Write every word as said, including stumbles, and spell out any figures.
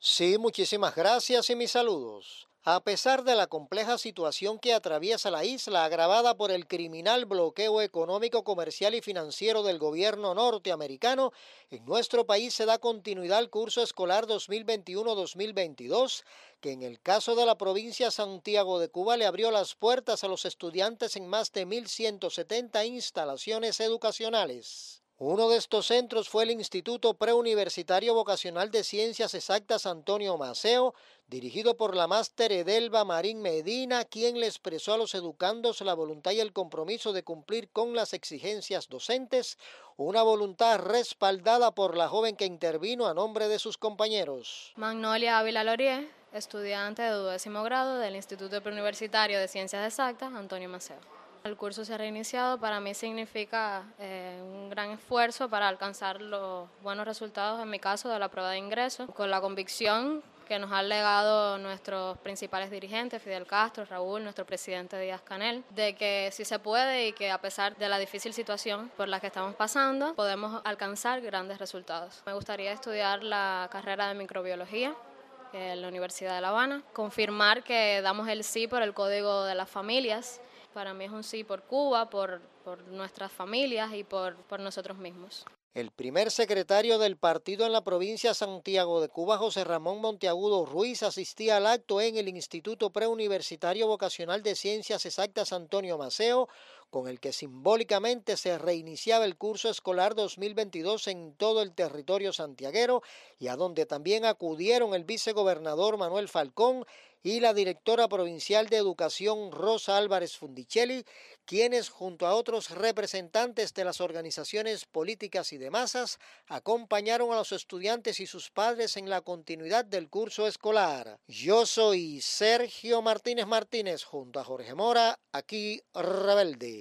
Sí, muchísimas gracias y mis saludos. A pesar de la compleja situación que atraviesa la isla, agravada por el criminal bloqueo económico, comercial y financiero del gobierno norteamericano, en nuestro país se da continuidad al curso escolar dos mil veintiuno-dos mil veintidós, que en el caso de la provincia Santiago de Cuba le abrió las puertas a los estudiantes en más de mil ciento setenta instalaciones educacionales. Uno de estos centros fue el Instituto Preuniversitario Vocacional de Ciencias Exactas Antonio Maceo, dirigido por la máster Edelba Marín Medina, quien le expresó a los educandos la voluntad y el compromiso de cumplir con las exigencias docentes, una voluntad respaldada por la joven que intervino a nombre de sus compañeros. Magnolia Ávila Lorie, estudiante de duodécimo grado del Instituto Preuniversitario de Ciencias Exactas Antonio Maceo. El curso se ha reiniciado, para mí significa eh, un gran esfuerzo para alcanzar los buenos resultados, en mi caso, de la prueba de ingreso, con la convicción que nos han legado nuestros principales dirigentes, Fidel Castro, Raúl, nuestro presidente Díaz-Canel, de que sí se puede y que a pesar de la difícil situación por la que estamos pasando, podemos alcanzar grandes resultados. Me gustaría estudiar la carrera de microbiología en la Universidad de La Habana, confirmar que damos el sí por el Código de las Familias. Para mí es un sí por Cuba, por, por nuestras familias y por, por nosotros mismos. El primer secretario del partido en la provincia Santiago de Cuba, José Ramón Monteagudo Ruiz, asistía al acto en el Instituto Preuniversitario Vocacional de Ciencias Exactas Antonio Maceo, con el que simbólicamente se reiniciaba el curso escolar dos mil veintidós en todo el territorio santiaguero, y a donde también acudieron el vicegobernador Manuel Falcón y la directora provincial de Educación Rosa Álvarez Fundicelli, quienes junto a otros representantes de las organizaciones políticas y de masas acompañaron a los estudiantes y sus padres en la continuidad del curso escolar. Yo soy Sergio Martínez Martínez junto a Jorge Mora, aquí Rebelde.